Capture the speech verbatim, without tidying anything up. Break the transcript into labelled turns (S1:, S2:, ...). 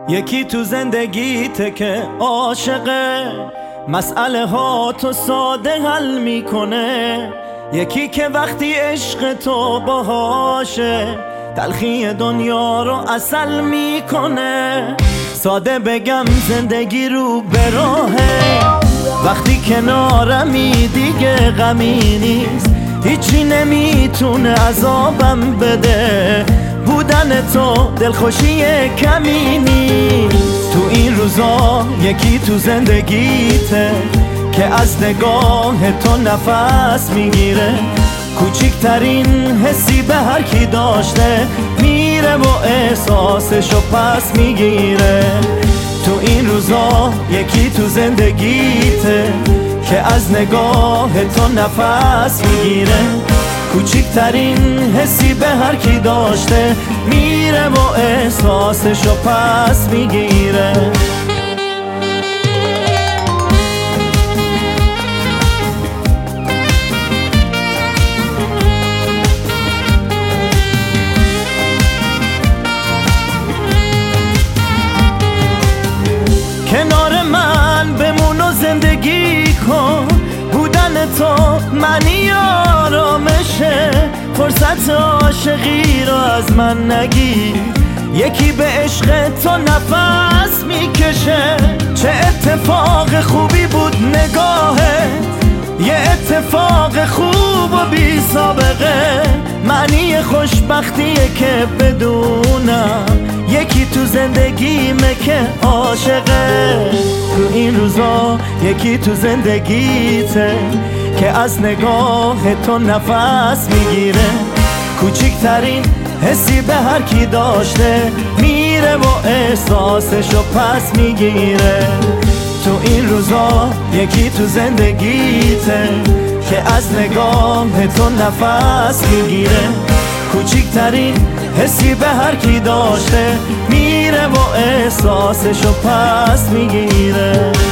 S1: یکی تو زندگیته که عاشقه، مسئله ها تو ساده حل میکنه. یکی که وقتی عشق تو باهاشه، تلخی دنیا رو عسل میکنه. ساده بگم زندگی رو به راهه، وقتی کنارمی دیگه غمی نیست. هیچی نمیتونه عذابم بده، بودن تو دلخوشی کمی نیست. تو این روزا یکی تو زندگیته که از نگاه تو نفس میگیره. کوچکترین حسی به هر کی داشته میره و احساسشو پس میگیره. تو این روزا یکی تو زندگیته که از نگاه تو نفس میگیره. کوچکترین حسی به هر کی داشته میره و احساسشو پس میگیره. کنار من بمون و زندگی کن، بودن تو معنی آرامشه. فرصت عاشقی رو از من نگیر، یکی به عشق تو نفس میکشه. چه اتفاق خوبی بود نگاهت، یه اتفاق خوب و بی سابقه. معنی خوشبختیه که بدونم یکی تو زندگیمه که عاشقه. تو این روزا یکی تو زندگیته که از نگاه تو نفس میگیره. کوچکترین حسی به هر کی داشته میره و احساسشو پس میگیره. تو این روزا یکی تو زندگیته که از نگاه تو نفس میگیره. کوچکترین حسی به هر کی داشته میره و احساسشو پس میگیره.